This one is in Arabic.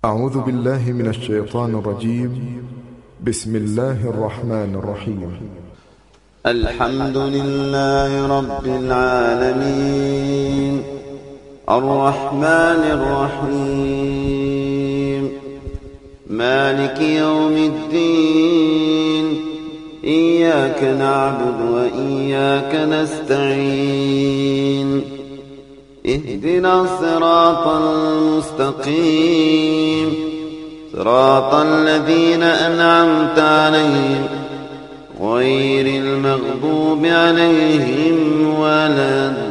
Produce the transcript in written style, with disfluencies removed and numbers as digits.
أعوذ بالله من الشيطان الرجيم. بسم الله الرحمن الرحيم. الحمد لله رب العالمين الرحمن الرحيم مالك يوم الدين إياك نعبد وإياك نستعين اهدنا الصراط المستقيم صراط الذين أنعمت عليهم غير المغضوب عليهم ولا